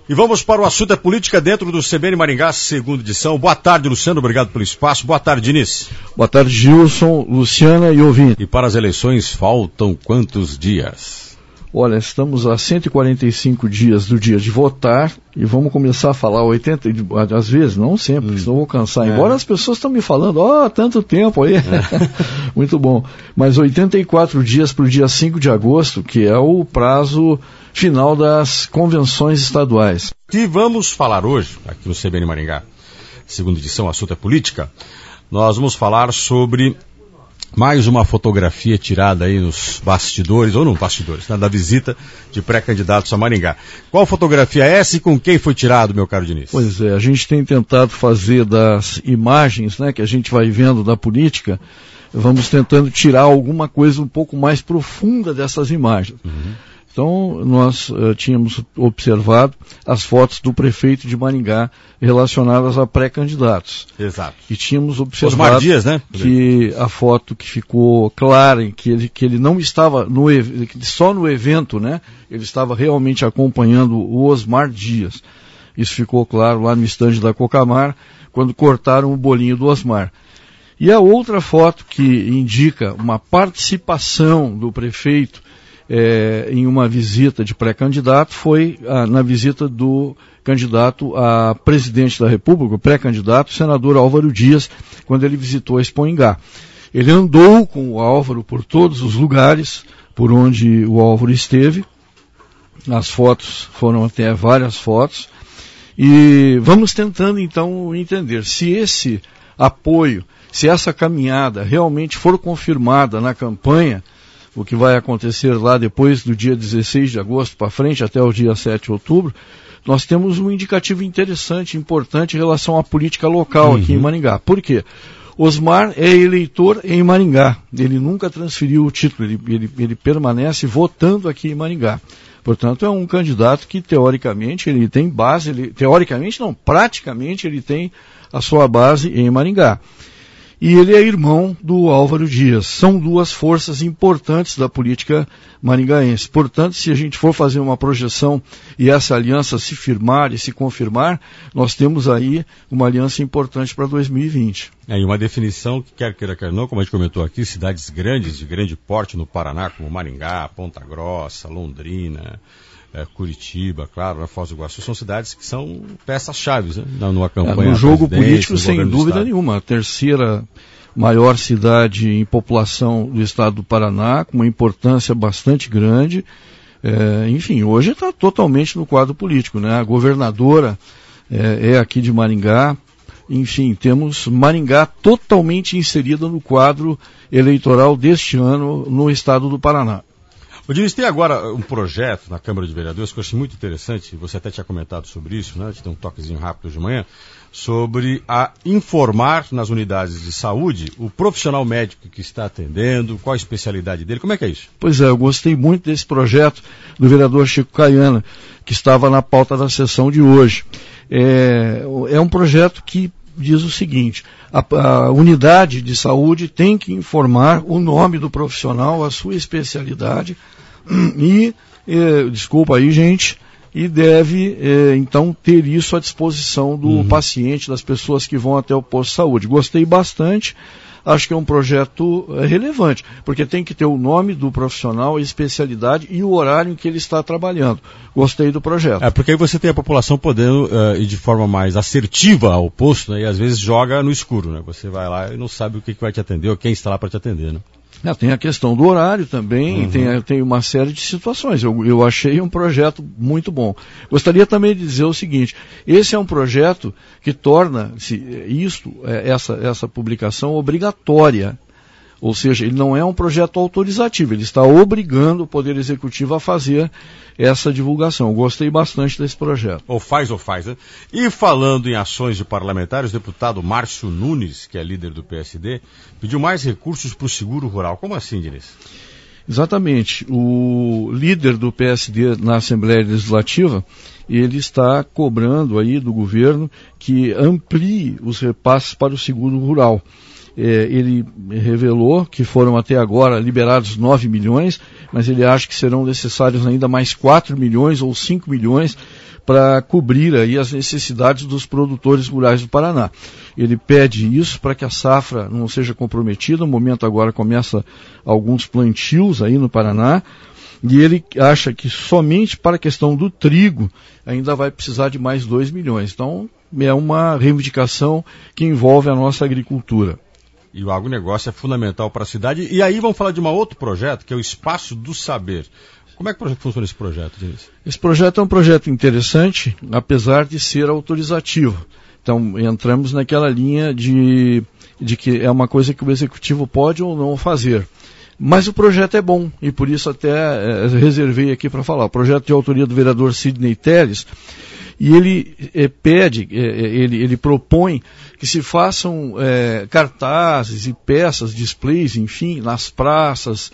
E vamos para o assunto da política dentro do CBN Maringá, segunda edição. Boa tarde, Luciano, obrigado pelo espaço. Boa tarde, Diniz. Boa tarde, Gilson, Luciana e ouvinte. E para as eleições faltam quantos dias? Olha, estamos a 145 dias do dia de votar e vamos começar a falar 80, às vezes, não sempre, senão eu vou cansar. Embora as pessoas estão me falando, tanto tempo aí, muito bom. Mas 84 dias para o dia 5 de agosto, que é o prazo final das convenções estaduais. E vamos falar hoje, aqui no CBN Maringá, segunda edição, assunto é política, nós vamos falar sobre mais uma fotografia tirada aí nos bastidores, ou não bastidores, né, da visita de pré-candidatos a Maringá. Qual fotografia é essa e com quem foi tirado, meu caro Diniz? Pois é, a gente tem tentado fazer das imagens, né, que a gente vai vendo da política, vamos tentando tirar alguma coisa um pouco mais profunda dessas imagens. Então, nós tínhamos observado as fotos do prefeito de Maringá relacionadas a pré-candidatos. Exato. E tínhamos observado Osmar Dias, né? Que a foto que ficou clara, que ele não estava só no evento, né? Ele estava realmente acompanhando o Osmar Dias. Isso ficou claro lá no estande da Cocamar, quando cortaram o bolinho do Osmar. E a outra foto que indica uma participação do prefeito em uma visita de pré-candidato foi na visita do candidato a presidente da República, o pré-candidato, o senador Álvaro Dias, quando ele visitou a Expoingá. Ele andou com o Álvaro por todos os lugares por onde o Álvaro esteve. As fotos foram até várias fotos. E vamos tentando então entender se esse apoio, se essa caminhada realmente for confirmada na campanha, o que vai acontecer lá depois do dia 16 de agosto para frente, até o dia 7 de outubro, nós temos um indicativo interessante, importante em relação à política local aqui em Maringá. Por quê? Osmar é eleitor em Maringá, ele nunca transferiu o título, ele permanece votando aqui em Maringá. Portanto, é um candidato que teoricamente ele tem base, praticamente ele tem a sua base em Maringá. E ele é irmão do Álvaro Dias. São duas forças importantes da política maringaense. Portanto, se a gente for fazer uma projeção e essa aliança se firmar e se confirmar, nós temos aí uma aliança importante para 2020. E uma definição que quer queira, quer não, como a gente comentou aqui, cidades grandes, de grande porte no Paraná, como Maringá, Ponta Grossa, Londrina, Curitiba, claro, Foz do Iguaçu, são cidades que são peças-chave, né, numa campanha. No jogo político, sem dúvida nenhuma. A terceira maior cidade em população do estado do Paraná, com uma importância bastante grande. Enfim, hoje está totalmente no quadro político, né? A governadora é aqui de Maringá. Enfim, temos Maringá totalmente inserida no quadro eleitoral deste ano no estado do Paraná. O Diniz, tem agora um projeto na Câmara de Vereadores que eu achei muito interessante, você até tinha comentado sobre isso, né? A gente tem um toquezinho rápido de manhã, sobre informar nas unidades de saúde o profissional médico que está atendendo, qual a especialidade dele, como é que é isso? Pois é, eu gostei muito desse projeto do vereador Chico Caiana, que estava na pauta da sessão de hoje. É um projeto que diz o seguinte: a unidade de saúde tem que informar o nome do profissional, a sua especialidade e, desculpa aí gente, e deve então ter isso à disposição do paciente, das pessoas que vão até o posto de saúde. Gostei bastante. Acho que é um projeto relevante, porque tem que ter o nome do profissional, a especialidade e o horário em que ele está trabalhando. Gostei do projeto. Porque aí você tem a população podendo ir de forma mais assertiva ao posto, né, e às vezes joga no escuro, né? Você vai lá e não sabe o que vai te atender ou quem está lá para te atender, né? Tem a questão do horário também, tem uma série de situações. Eu achei um projeto muito bom. Gostaria também de dizer o seguinte: esse é um projeto que torna essa publicação obrigatória. Ou seja, ele não é um projeto autorizativo, ele está obrigando o Poder Executivo a fazer essa divulgação. Eu gostei bastante desse projeto. Ou faz, né? E falando em ações de parlamentares, o deputado Márcio Nunes, que é líder do PSD, pediu mais recursos para o seguro rural. Como assim, Diniz? Exatamente. O líder do PSD na Assembleia Legislativa, ele está cobrando aí do governo que amplie os repasses para o seguro rural. ele revelou que foram até agora liberados 9 milhões, mas ele acha que serão necessários ainda mais 4 milhões ou 5 milhões para cobrir aí as necessidades dos produtores rurais do Paraná. Ele pede isso para que a safra não seja comprometida. No momento agora começa alguns plantios aí no Paraná, e ele acha que somente para a questão do trigo ainda vai precisar de mais 2 milhões. Então é uma reivindicação que envolve a nossa agricultura. E o agronegócio é fundamental para a cidade. E aí vamos falar de um outro projeto, que é o Espaço do Saber. Como é que funciona esse projeto, Diniz? Esse projeto é um projeto interessante, apesar de ser autorizativo. Então, entramos naquela linha de que é uma coisa que o Executivo pode ou não fazer. Mas o projeto é bom, e por isso até reservei aqui para falar. O projeto de autoria do vereador Sidney Telles, e ele ele propõe que se façam cartazes e peças, displays, enfim, nas praças,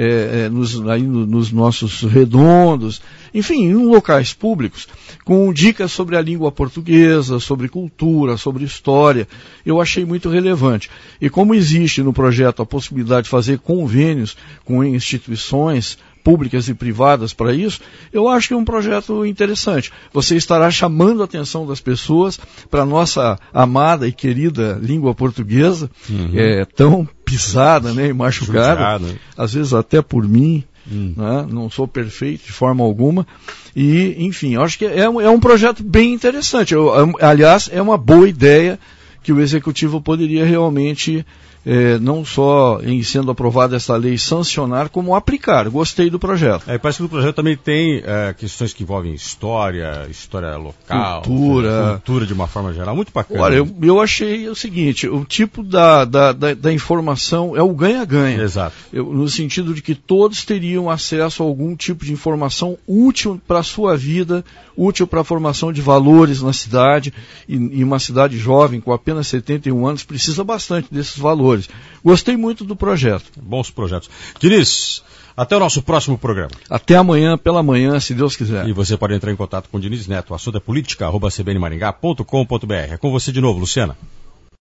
nos nossos redondos, enfim, em locais públicos, com dicas sobre a língua portuguesa, sobre cultura, sobre história. Eu achei muito relevante. E como existe no projeto a possibilidade de fazer convênios com instituições públicas e privadas para isso, eu acho que é um projeto interessante. Você estará chamando a atenção das pessoas para a nossa amada e querida língua portuguesa, tão pisada, né, e machucada, às vezes até por mim, né, não sou perfeito de forma alguma, e, enfim, eu acho que é um projeto bem interessante. Aliás, é uma boa ideia que o Executivo poderia realmente não só em sendo aprovada essa lei sancionar, como aplicar. Gostei do projeto. Parece que o projeto também tem questões que envolvem história local, cultura de uma forma geral. Muito bacana. Olha, eu achei o seguinte, o tipo da informação é o ganha-ganha. Exato. No sentido de que todos teriam acesso a algum tipo de informação útil para a sua vida, útil para a formação de valores na cidade, e uma cidade jovem com apenas 71 anos precisa bastante desses valores. Gostei muito do projeto. Bons projetos. Diniz, até o nosso próximo programa. Até amanhã, pela manhã, se Deus quiser. E você pode entrar em contato com o Diniz Neto. O assunto é política@cbnmaringá.com.br. É com você de novo, Luciana.